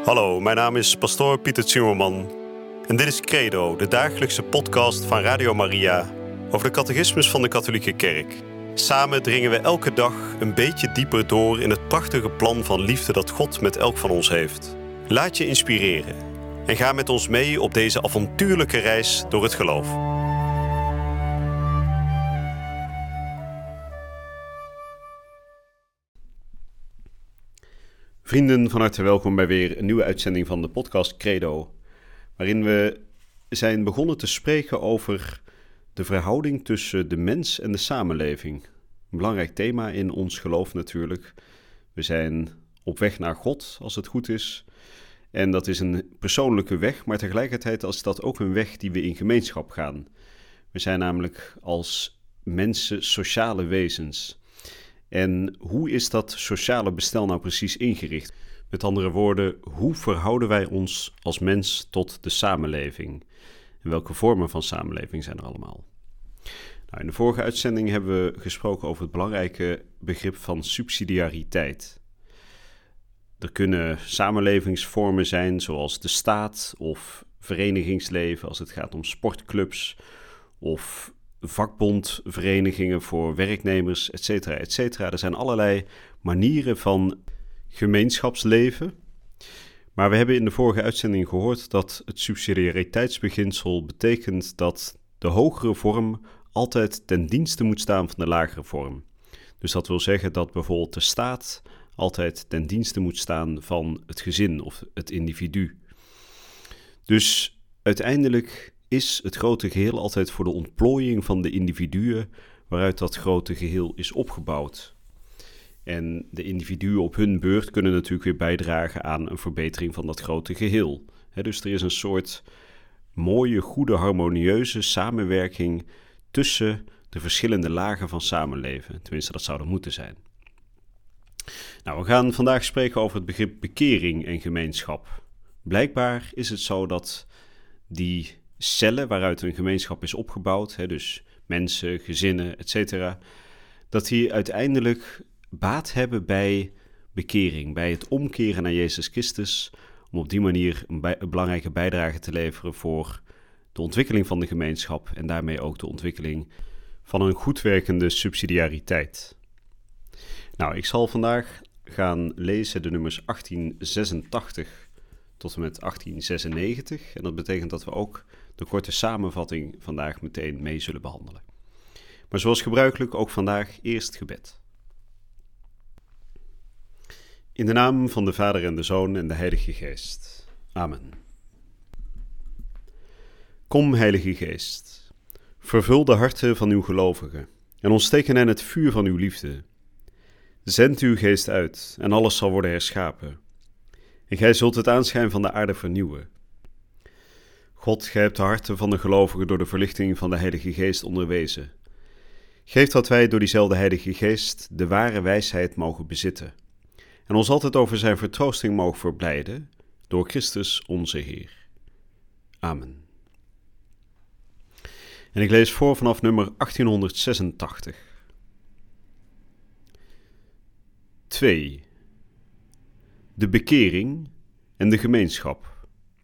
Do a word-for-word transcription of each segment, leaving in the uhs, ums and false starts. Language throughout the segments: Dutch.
Hallo, mijn naam is pastoor Pieter Zimmerman en dit is Credo, de dagelijkse podcast van Radio Maria over de catechismus van de katholieke kerk. Samen dringen we elke dag een beetje dieper door in het prachtige plan van liefde dat God met elk van ons heeft. Laat je inspireren en ga met ons mee op deze avontuurlijke reis door het geloof. Vrienden, van harte welkom bij weer een nieuwe uitzending van de podcast Credo, waarin we zijn begonnen te spreken over de verhouding tussen de mens en de samenleving. Een belangrijk thema in ons geloof natuurlijk. We zijn op weg naar God, als het goed is. En dat is een persoonlijke weg, maar tegelijkertijd is dat ook een weg die we in gemeenschap gaan. We zijn namelijk als mensen sociale wezens. En hoe is dat sociale bestel nou precies ingericht? Met andere woorden, hoe verhouden wij ons als mens tot de samenleving? En welke vormen van samenleving zijn er allemaal? Nou, in de vorige uitzending hebben we gesproken over het belangrijke begrip van subsidiariteit. Er kunnen samenlevingsvormen zijn zoals de staat of verenigingsleven als het gaat om sportclubs of vakbondverenigingen voor werknemers, et cetera, et cetera. Er zijn allerlei manieren van gemeenschapsleven. Maar we hebben in de vorige uitzending gehoord dat het subsidiariteitsbeginsel betekent dat de hogere vorm altijd ten dienste moet staan van de lagere vorm. Dus dat wil zeggen dat bijvoorbeeld de staat altijd ten dienste moet staan van het gezin of het individu. Dus uiteindelijk is het grote geheel altijd voor de ontplooiing van de individuen waaruit dat grote geheel is opgebouwd. En de individuen op hun beurt kunnen natuurlijk weer bijdragen aan een verbetering van dat grote geheel. He, dus er is een soort mooie, goede, harmonieuze samenwerking tussen de verschillende lagen van samenleven. Tenminste, dat zou er moeten zijn. Nou, we gaan vandaag spreken over het begrip bekering en gemeenschap. Blijkbaar is het zo dat die cellen waaruit een gemeenschap is opgebouwd, hè, dus mensen, gezinnen, et cetera, dat die uiteindelijk baat hebben bij bekering, bij het omkeren naar Jezus Christus, om op die manier een, bij, een belangrijke bijdrage te leveren voor de ontwikkeling van de gemeenschap en daarmee ook de ontwikkeling van een goed werkende subsidiariteit. Nou, ik zal vandaag gaan lezen de nummers achttien zesentachtig tot en met achttien zesennegentig. En dat betekent dat we ook de korte samenvatting vandaag meteen mee zullen behandelen. Maar zoals gebruikelijk ook vandaag eerst gebed. In de naam van de Vader en de Zoon en de Heilige Geest. Amen. Kom, Heilige Geest, vervul de harten van uw gelovigen en ontsteek hen het vuur van uw liefde. Zend uw geest uit en alles zal worden herschapen. En gij zult het aanschijn van de aarde vernieuwen. God, gij hebt de harten van de gelovigen door de verlichting van de Heilige Geest onderwezen. Geef dat wij door diezelfde Heilige Geest de ware wijsheid mogen bezitten en ons altijd over zijn vertroosting mogen verblijden door Christus onze Heer. Amen. En ik lees voor vanaf nummer achttien zesentachtig. twee. De bekering en de gemeenschap.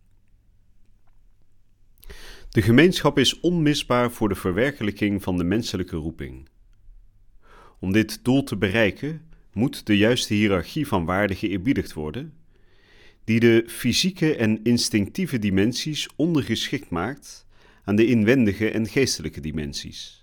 De gemeenschap is onmisbaar voor de verwerkelijking van de menselijke roeping. Om dit doel te bereiken moet de juiste hiërarchie van waarden geëerbiedigd worden, die de fysieke en instinctieve dimensies ondergeschikt maakt aan de inwendige en geestelijke dimensies.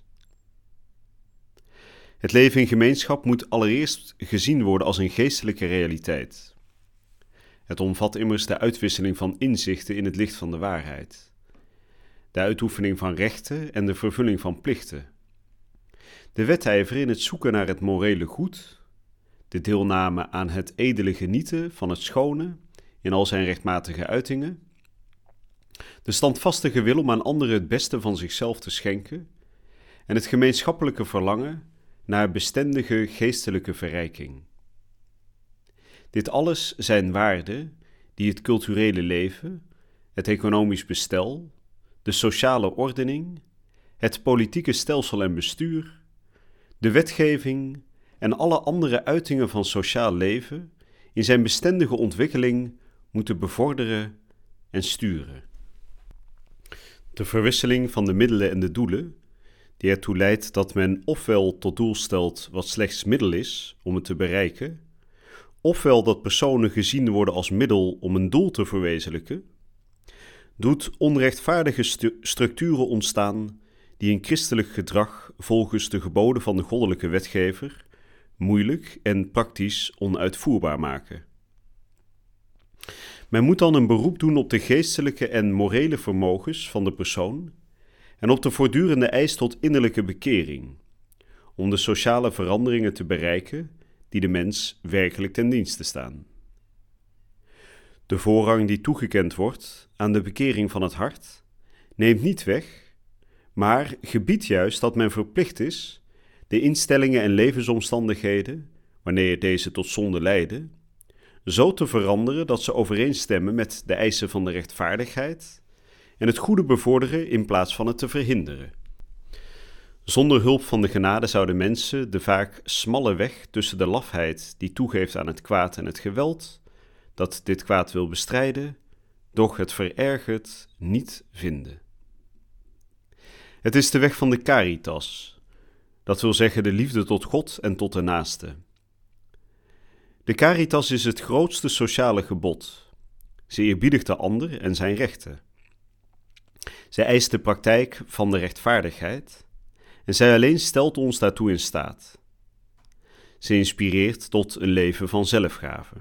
Het leven in gemeenschap moet allereerst gezien worden als een geestelijke realiteit. Het omvat immers de uitwisseling van inzichten in het licht van de waarheid, de uitoefening van rechten en de vervulling van plichten, de wedijver in het zoeken naar het morele goed, de deelname aan het edele genieten van het schone in al zijn rechtmatige uitingen, de standvastige wil om aan anderen het beste van zichzelf te schenken en het gemeenschappelijke verlangen naar bestendige geestelijke verrijking. Dit alles zijn waarden die het culturele leven, het economisch bestel, de sociale ordening, het politieke stelsel en bestuur, de wetgeving en alle andere uitingen van sociaal leven in zijn bestendige ontwikkeling moeten bevorderen en sturen. De verwisseling van de middelen en de doelen, die ertoe leidt dat men ofwel tot doel stelt wat slechts middel is om het te bereiken, ofwel dat personen gezien worden als middel om een doel te verwezenlijken, doet onrechtvaardige stu- structuren ontstaan die een christelijk gedrag volgens de geboden van de goddelijke wetgever moeilijk en praktisch onuitvoerbaar maken. Men moet dan een beroep doen op de geestelijke en morele vermogens van de persoon en op de voortdurende eis tot innerlijke bekering, om de sociale veranderingen te bereiken die de mens werkelijk ten dienste staan. De voorrang die toegekend wordt aan de bekering van het hart neemt niet weg, maar gebiedt juist dat men verplicht is de instellingen en levensomstandigheden, wanneer deze tot zonde leiden, zo te veranderen dat ze overeenstemmen met de eisen van de rechtvaardigheid en het goede bevorderen in plaats van het te verhinderen. Zonder hulp van de genade zouden mensen de vaak smalle weg tussen de lafheid die toegeeft aan het kwaad en het geweld, dat dit kwaad wil bestrijden, doch het verergert, niet vinden. Het is de weg van de caritas, dat wil zeggen de liefde tot God en tot de naaste. De caritas is het grootste sociale gebod. Ze eerbiedigt de ander en zijn rechten. Zij eist de praktijk van de rechtvaardigheid en zij alleen stelt ons daartoe in staat. Ze inspireert tot een leven van zelfgave.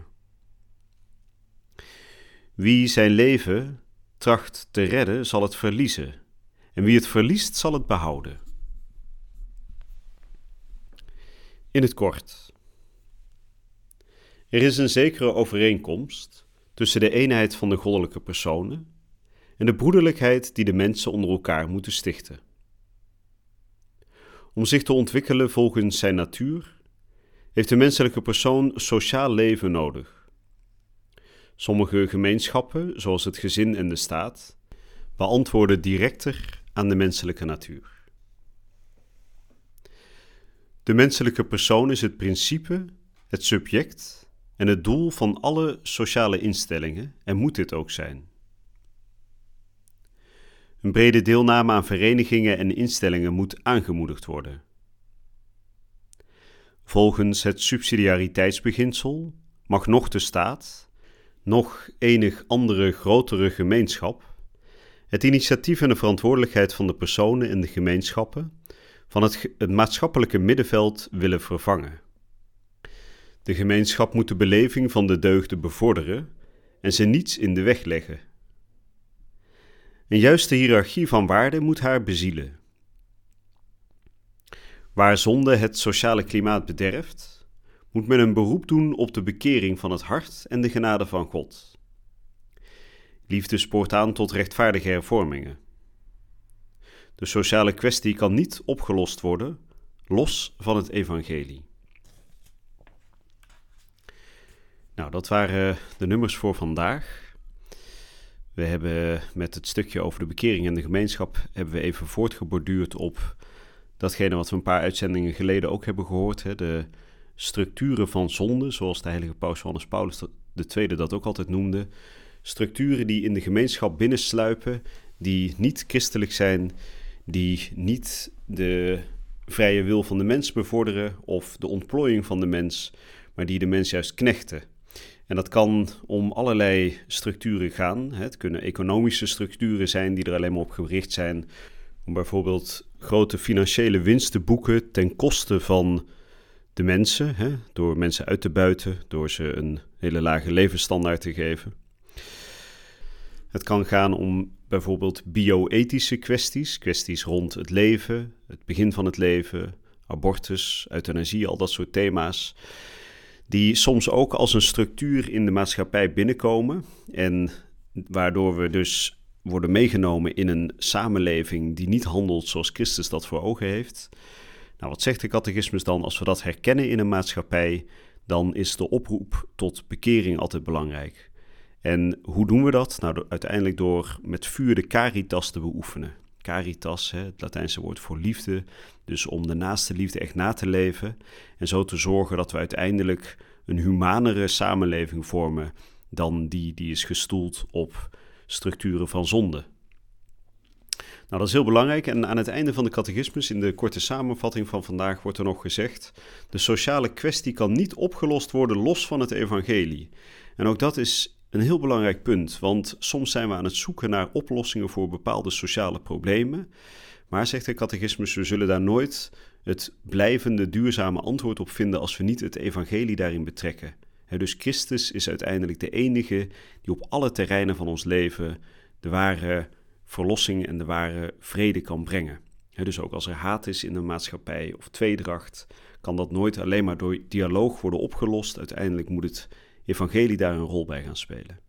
Wie zijn leven tracht te redden, zal het verliezen, en wie het verliest, zal het behouden. In het kort. Er is een zekere overeenkomst tussen de eenheid van de goddelijke personen en de broederlijkheid die de mensen onder elkaar moeten stichten. Om zich te ontwikkelen volgens zijn natuur, heeft de menselijke persoon sociaal leven nodig. Sommige gemeenschappen, zoals het gezin en de staat, beantwoorden directer aan de menselijke natuur. De menselijke persoon is het principe, het subject en het doel van alle sociale instellingen en moet dit ook zijn. Een brede deelname aan verenigingen en instellingen moet aangemoedigd worden. Volgens het subsidiariteitsbeginsel mag nog de staat, nog enig andere grotere gemeenschap, het initiatief en de verantwoordelijkheid van de personen en de gemeenschappen van het, het maatschappelijke middenveld willen vervangen. De gemeenschap moet de beleving van de deugden bevorderen en ze niets in de weg leggen. Een juiste hiërarchie van waarden moet haar bezielen. Waar zonde het sociale klimaat bederft, moet men een beroep doen op de bekering van het hart en de genade van God. Liefde spoort aan tot rechtvaardige hervormingen. De sociale kwestie kan niet opgelost worden, los van het evangelie. Nou, dat waren de nummers voor vandaag. We hebben met het stukje over de bekering en de gemeenschap hebben we even voortgeborduurd op datgene wat we een paar uitzendingen geleden ook hebben gehoord. Hè, de structuren van zonde, zoals de heilige paus Johannes Paulus de Tweede dat ook altijd noemde. Structuren die in de gemeenschap binnensluipen, die niet christelijk zijn, die niet de vrije wil van de mens bevorderen of de ontplooiing van de mens, maar die de mens juist knechten. En dat kan om allerlei structuren gaan. Het kunnen economische structuren zijn die er alleen maar op gericht zijn om bijvoorbeeld grote financiële winst te boeken ten koste van de mensen, hè, door mensen uit te buiten, door ze een hele lage levensstandaard te geven. Het kan gaan om bijvoorbeeld bio-ethische kwesties, kwesties rond het leven, het begin van het leven, abortus, euthanasie, al dat soort thema's, die soms ook als een structuur in de maatschappij binnenkomen en waardoor we dus worden meegenomen in een samenleving die niet handelt zoals Christus dat voor ogen heeft. Nou, wat zegt de catechismus dan? Als we dat herkennen in een maatschappij, dan is de oproep tot bekering altijd belangrijk. En hoe doen we dat? Nou, uiteindelijk door met vuur de caritas te beoefenen. Caritas, hè, het Latijnse woord voor liefde, dus om de naaste liefde echt na te leven en zo te zorgen dat we uiteindelijk een humanere samenleving vormen dan die die is gestoeld op structuren van zonde. Nou, dat is heel belangrijk en aan het einde van de catechismus, in de korte samenvatting van vandaag, wordt er nog gezegd: de sociale kwestie kan niet opgelost worden los van het evangelie. En ook dat is een heel belangrijk punt, want soms zijn we aan het zoeken naar oplossingen voor bepaalde sociale problemen. Maar, zegt de catechismus, we zullen daar nooit het blijvende, duurzame antwoord op vinden als we niet het evangelie daarin betrekken. He, dus Christus is uiteindelijk de enige die op alle terreinen van ons leven de ware verlossing en de ware vrede kan brengen. He, dus ook als er haat is in de maatschappij of tweedracht, kan dat nooit alleen maar door dialoog worden opgelost. Uiteindelijk moet het evangelie daar een rol bij gaan spelen.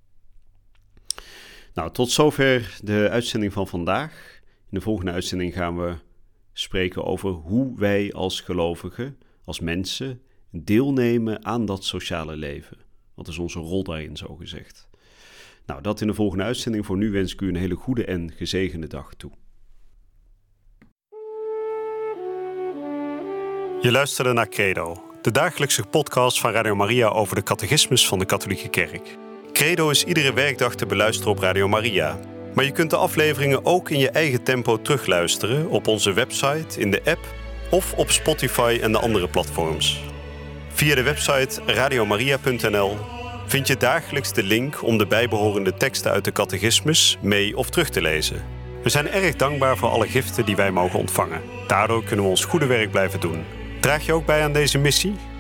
Nou, tot zover de uitzending van vandaag. In de volgende uitzending gaan we spreken over hoe wij als gelovigen, als mensen, deelnemen aan dat sociale leven. Wat is onze rol daarin, zo gezegd? Nou, dat in de volgende uitzending. Voor nu wens ik u een hele goede en gezegende dag toe. Je luisterde naar Credo, de dagelijkse podcast van Radio Maria over de catechismus van de Katholieke Kerk. Credo is iedere werkdag te beluisteren op Radio Maria. Maar je kunt de afleveringen ook in je eigen tempo terugluisteren op onze website, in de app of op Spotify en de andere platforms. Via de website radiomaria punt n l vind je dagelijks de link om de bijbehorende teksten uit de catechismus mee of terug te lezen. We zijn erg dankbaar voor alle giften die wij mogen ontvangen. Daardoor kunnen we ons goede werk blijven doen. Draag je ook bij aan deze missie?